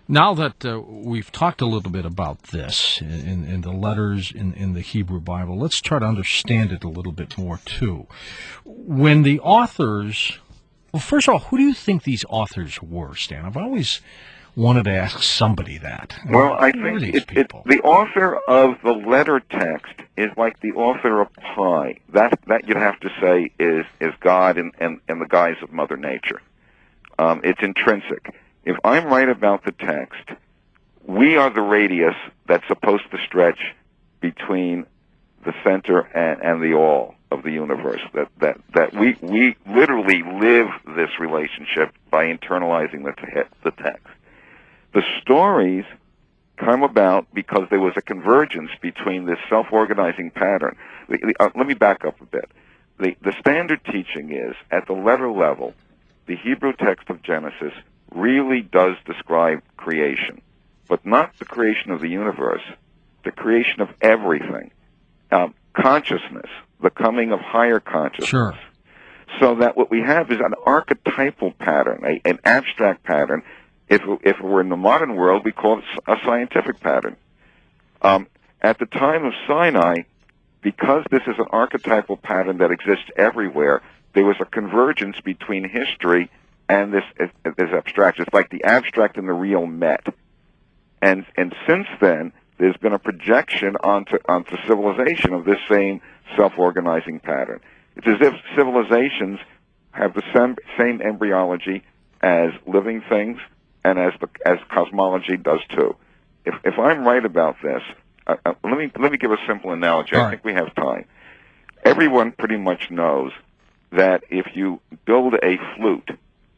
Now that we've talked a little bit about this in the letters in the Hebrew Bible, let's try to understand it a little bit more, too. When the authors... Well, first of all, who do you think these authors were, Stan? I've always wanted to ask somebody that. Well, I think the author of the letter text is like the author of Pi. That you'd have to say is God in the guise of Mother Nature. It's intrinsic. If I'm right about the text, we are the radius that's supposed to stretch between the center and the all of the universe. That we literally live this relationship by internalizing the text. The stories come about because there was a convergence between this self-organizing pattern. Let me back up a bit. The standard teaching is, at the letter level, the Hebrew text of Genesis really does describe creation, but not the creation of the universe, the creation of everything. Consciousness, the coming of higher consciousness. Sure. So that what we have is an archetypal pattern, an abstract pattern. If it were in the modern world, we call it a scientific pattern. At the time of Sinai, because this is an archetypal pattern that exists everywhere, there was a convergence between history and this abstraction. It's like the abstract and the real met. And since then, there's been a projection onto civilization of this same self-organizing pattern. It's as if civilizations have the same embryology as living things, and as cosmology does too. If I'm right about this, let me give a simple analogy. All right. I think we have time. Everyone pretty much knows that if you build a flute,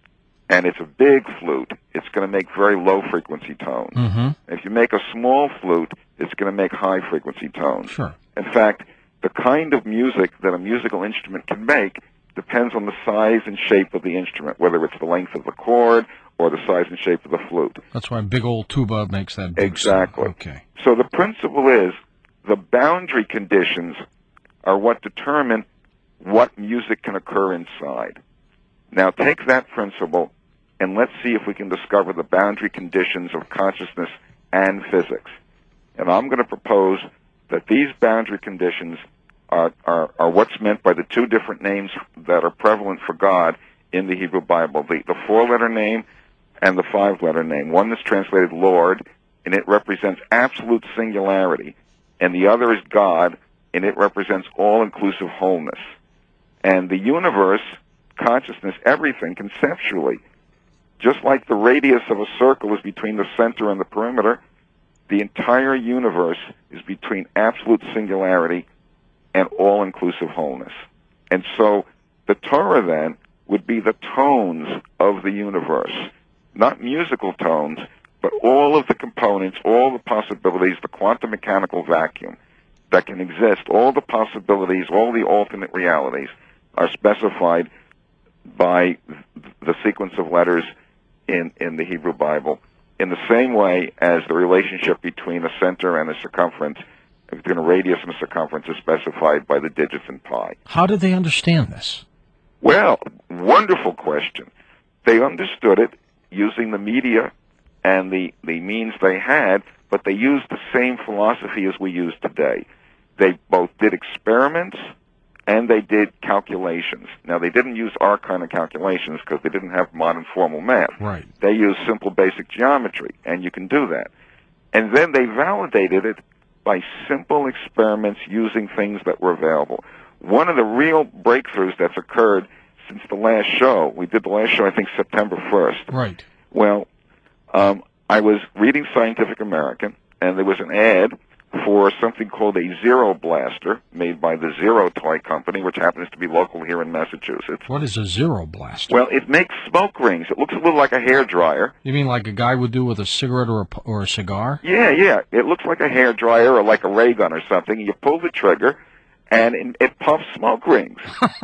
and it's a big flute, it's going to make very low-frequency tones. Mm-hmm. If you make a small flute, it's going to make high-frequency tones. Sure. In fact, the kind of music that a musical instrument can make depends on the size and shape of the instrument, whether it's the length of the chord or the size and shape of the flute. That's why a big old tuba makes that big Exactly. sound. Okay. So the principle is the boundary conditions are what determine what music can occur inside. Now take that principle and let's see if we can discover the boundary conditions of consciousness and physics. And I'm going to propose that these boundary conditions are what's meant by the two different names that are prevalent for God in the Hebrew Bible, the 4-letter name and the 5-letter name. One is translated Lord, and it represents absolute singularity, and the other is God, and it represents all-inclusive wholeness. And the universe, consciousness, everything, conceptually, just like the radius of a circle is between the center and the perimeter, the entire universe is between absolute singularity and all-inclusive wholeness. And so the Torah, then, would be the tones of the universe. Not musical tones, but all of the components, all the possibilities, the quantum mechanical vacuum that can exist, all the possibilities, all the alternate realities are specified by the sequence of letters in the Hebrew Bible, in the same way as the relationship between a center and a circumference, between a radius and a circumference, is specified by the digits in pi. How did they understand this? Well, wonderful question. They understood it using the media and the means they had, but they used the same philosophy as we use today. They both did experiments and they did calculations. Now, they didn't use our kind of calculations because they didn't have modern formal math. Right. They used simple basic geometry, and you can do that. And then they validated it by simple experiments using things that were available. One of the real breakthroughs that's occurred since the last show, we did the last show, I think, September 1st. Right. Well, I was reading Scientific American, and there was an ad for something called a Zero Blaster made by the Zero Toy Company, which happens to be local here in Massachusetts. What is a Zero Blaster? Well, it makes smoke rings. It looks a little like a hairdryer. You mean like a guy would do with a cigarette or a cigar? Yeah. It looks like a hairdryer or like a ray gun or something. You pull the trigger, and it puffs smoke rings.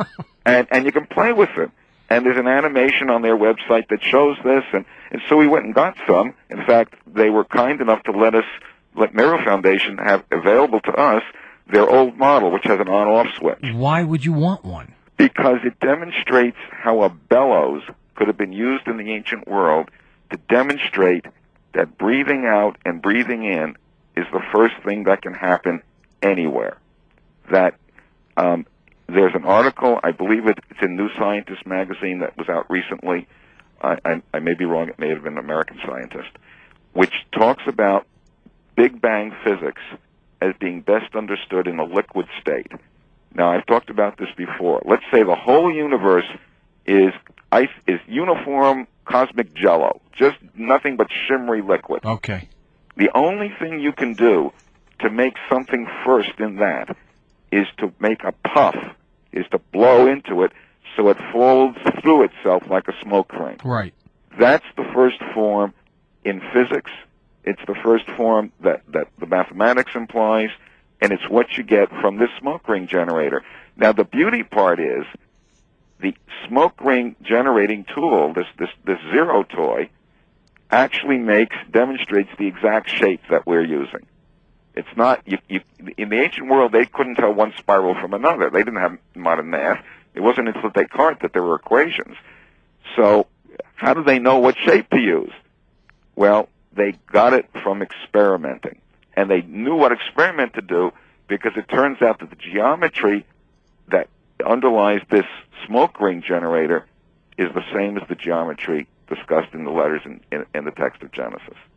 and you can play with it. And there's an animation on their website that shows this, and so we went and got some. In fact, they were kind enough to let Mero Foundation have available to us their old model, which has an on-off switch. Why would you want one? Because it demonstrates how a bellows could have been used in the ancient world to demonstrate that breathing out and breathing in is the first thing that can happen anywhere. That there's an article, I believe it's in New Scientist magazine that was out recently. I may be wrong, it may have been American Scientist, which talks about Big Bang physics as being best understood in a liquid state. Now, I've talked about this before. Let's say the whole universe is uniform cosmic jello, just nothing but shimmery liquid. Okay. The only thing you can do to make something first in that is to make a puff, is to blow into it so it folds through itself like a smoke ring. Right. That's the first form in physics. It's the first form that the mathematics implies, and it's what you get from this smoke ring generator. Now, the beauty part is the smoke ring generating tool, this zero toy, actually demonstrates the exact shape that we're using. It's not, in the ancient world, they couldn't tell one spiral from another. They didn't have modern math. It wasn't until Descartes that there were equations. So how do they know what shape to use? Well, they got it from experimenting. And they knew what experiment to do because it turns out that the geometry that underlies this smoke ring generator is the same as the geometry discussed in the letters in the text of Genesis.